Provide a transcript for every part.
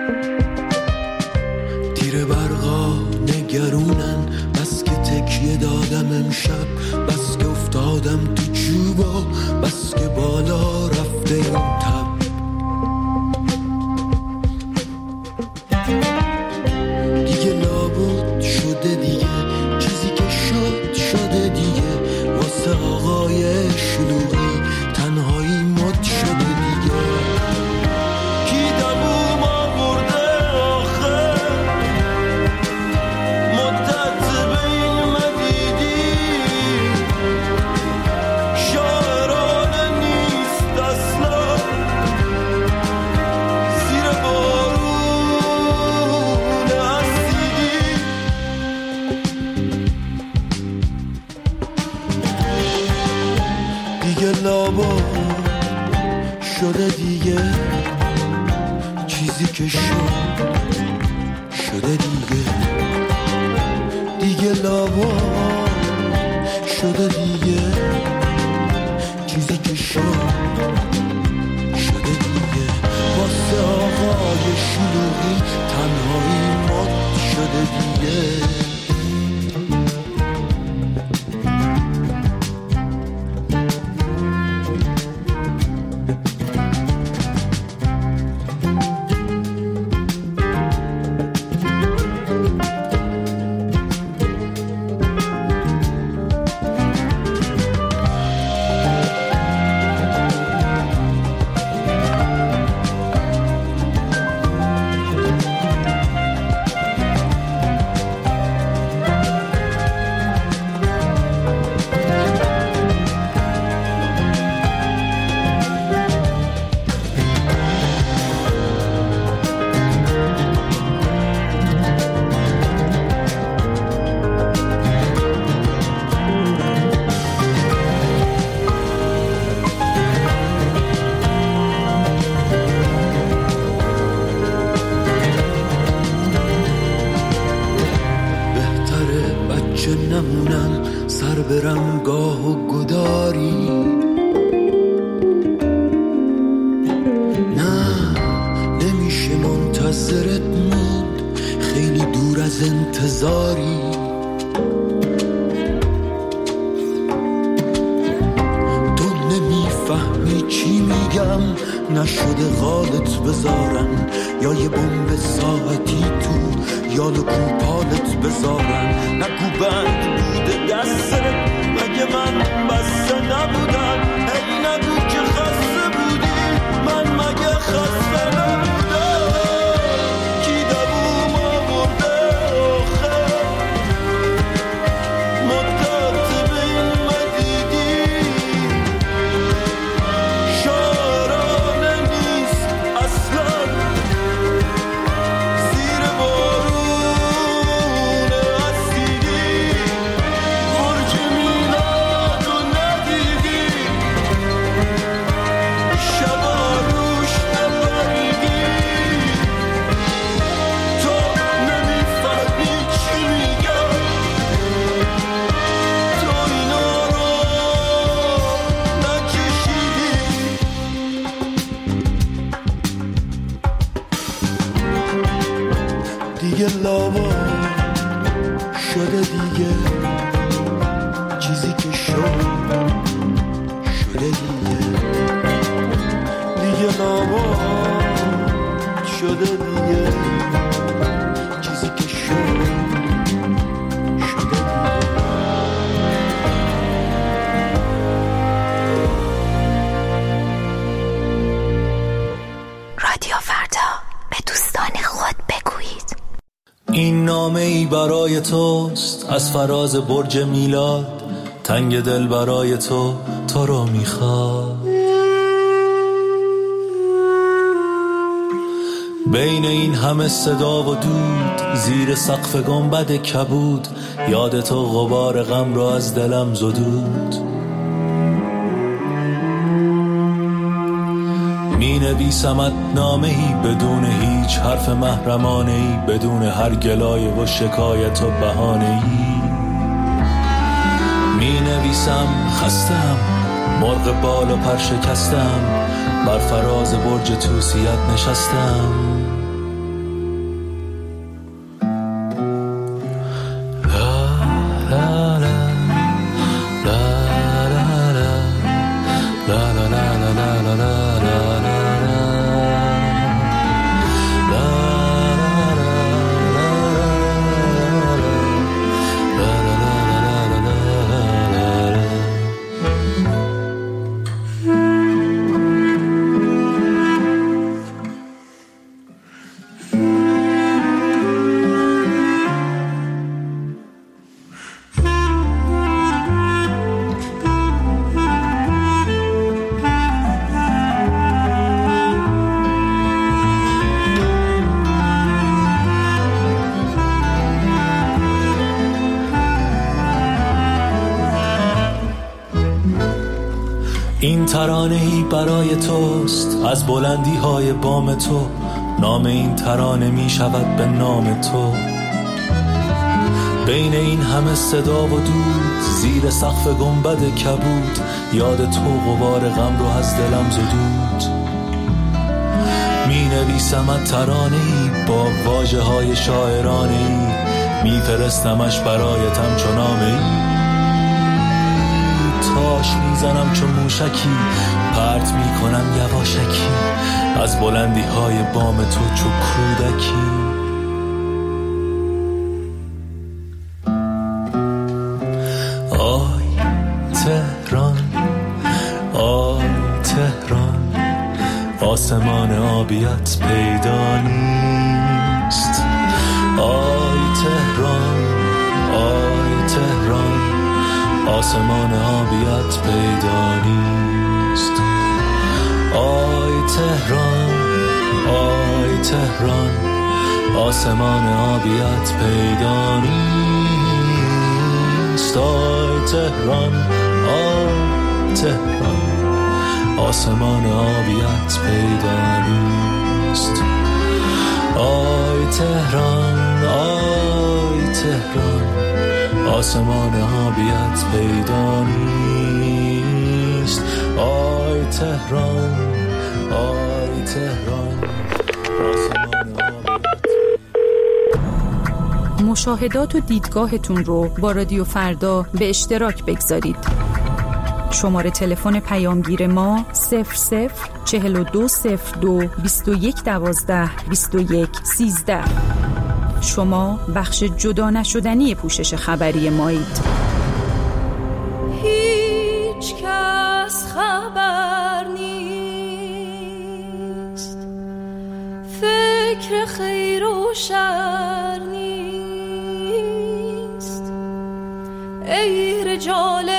تیر برقا نگرونن، بس که تکیه دادم امشب، بس که افتادم تو چوبا، بس که بالا رفته این تب. دیگه لابد شده دیگه، چیزی که شد شده دیگه، واسه آقای شلوغی تنهایی مد شده دیگه. کی دبوم آورده آخه مدت بین مدیدی، شاعرانه نیست اصلا زیر بارون اسیدی. دیگه لابا شده دیگه، چیزی که شد شده دیگه. دیگه لابا شده دیگه، چیزی که شد شده دیگه. واسه آقای شلوغی تنهایی مد شده دیگه. برم گاه و گداری، نه نمیشه منتظرت موند، خیلی دور از انتظاری. تو نمیفهمی چی میگم، نشده قالت بذارن، یا یه بمب ساعتی تو یا لکوپالت بذارن. نگو بند بوده دستت، مگه من بسته نبودم؟ ای نگو که خسته بودی، من مگه خسته نبودم؟ کی دبوم آورده آخه مدت بین مدیدی، شاعرانه نیست اصلا زیر بارون اسیدی. برج میلاد رو ندیدی، شبا روش نبریدی. تو نمیفهمی چی میگم، تو اینا رو نکشیدی. دیگه لابا شده دیگه، چیزی که شد شده دیگه. دیگه لابا شده دیگه، چیزی که شد شده دیگه. رادیو فردا، به دوستان خود بگویید. این نامه ای برای توست از فراز برج میلاد، تنگ دل برای تو رو میخواد. بین این همه صدا و دود، زیر سقف گنبد کبود، یاد تو غبار غم را از دلم زدود. می نویسمت نامه ای بدون هیچ حرف محرمانه ای، بدون هر گلایه و شکایت و بهانه ای. می نویسم خستم، مرغ بال و پر شکستم، بر فراز برج توسیت نشستم. ترانه‌ای برای توست از بلندی های بام تو، نام این ترانه می شود به نام تو. بین این همه صدا و دود، زیر سقف گنبد کبود، یاد تو غبار غم رو از دلم زدود. می نویسمت ترانه‌ای با واژه های شاعرانه‌ای، می فرستمش برایتم چو نامه‌ای. تاش میزنم چون موشکی، پرت میکنم یواشکی از بلندی های بام تو چو کودکی. آی تهران، آی تهران، آسمان آبیت پیدا نیست. آی تهران، آی تهران، آسمان آبیت پیدا نیست. آی تهران، آی تهران، آسمان آبیت پیدا نیست. آی تهران، آی تهران، آسمان آبیت پیدا نیست. آی تهران، آی تهران، آسمان آبیت پیدا نیست. آی تهران، آی تهران، آسمان آبیت. مشاهدات و دیدگاهتون رو با رادیو فردا به اشتراک بگذارید. شماره تلفن پیامگیر ما 00420221122113. شما بخش جدا نشدنی پوشش خبری مایید. هیچ کس خبر نیست، فکر خیر و شر نیست. ای رجال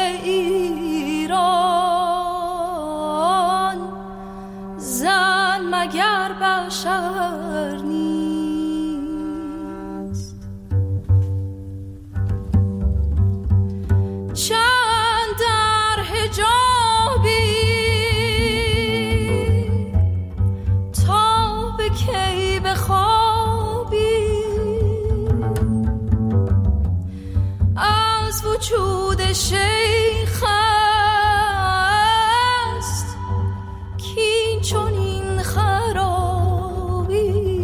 ایران، زن مگر بشر نیست. چند در حجابی تا به کی بخوابی، از وجود شیخ است کین چنین خرابی.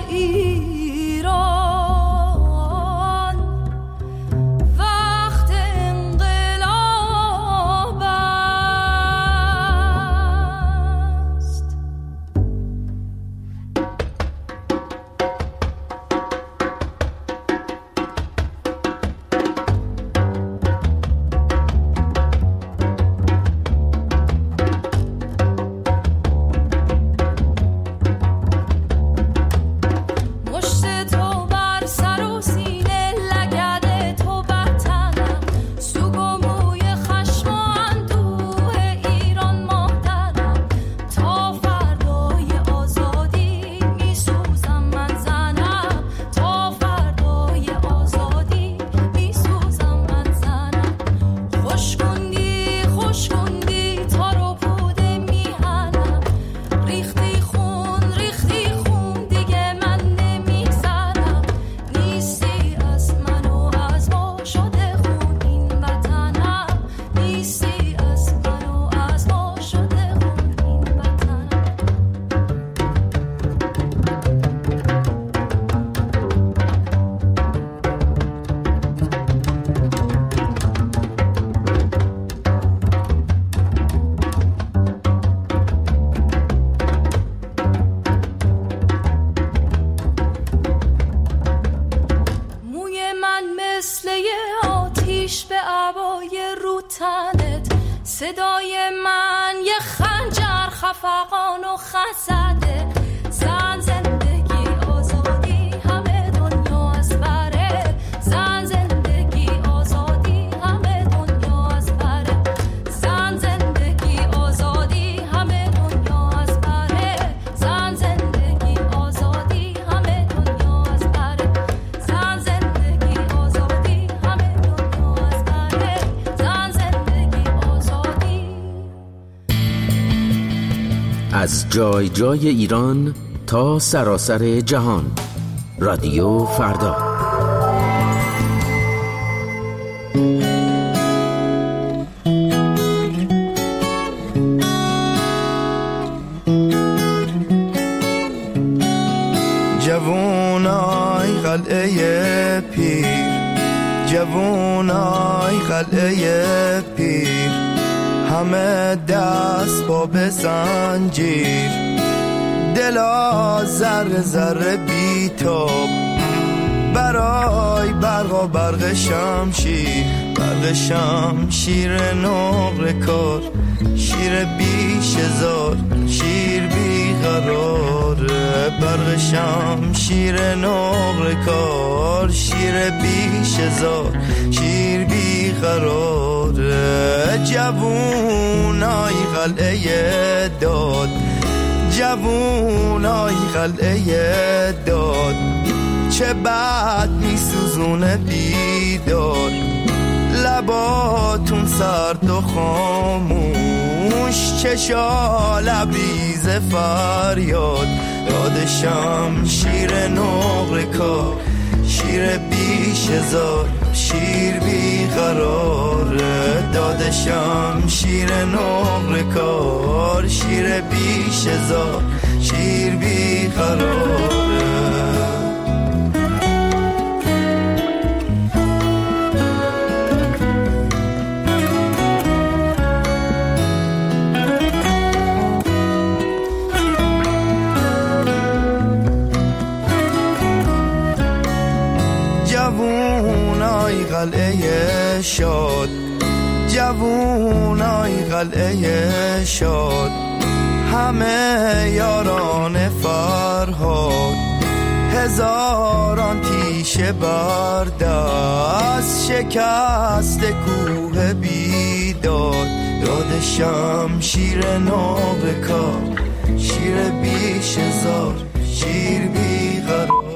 وقت گوش به عبای رو تنت، صدای من یه خنجر خفقان و خزده. زن زندگی آزادی همه دنیا از بره، زن زندگی آزادی همه دنیا از بره، زن زندگی آزادی همه دنیا از بره، زن زندگی آزادی همه دنیا از بره، زن زندگی آزادی همه دنیا از بره، زن زندگی آزادی. از جای جای ایران تا سراسر جهان، رادیو فردا. جوونای قلعه پیر، جوونای قلعه پیر، همه دست با به زنجیر، دلا ذره ذره بیتاب برای برق و برق شمشیر، برق شمشیر نقره کار، شیر بیش هزار، شیر بیقراره، برق شمشیر نقره کار، شیر بیش هزار، شیر بیقراره. جوونای قلعه داد، جوونای قلعه داد، چه بد میسوزونه بیداد، لباتون سرد و خاموش، چشا لبریز فریاد، داد شمشیر نقره کار، شیر بیش هزار، شیر بیقراره، داد شمشیر نقره کار، شیر بیش هزار، شیر بیقراره. جوونای قلعه شاد، جوونای قلعه شاد، همه یاران فرهاد، هزاران تیشه بردست، شکست کوه بیداد، داد شمشیر نقره کار، شیر بیش هزار، شیر بیقرار.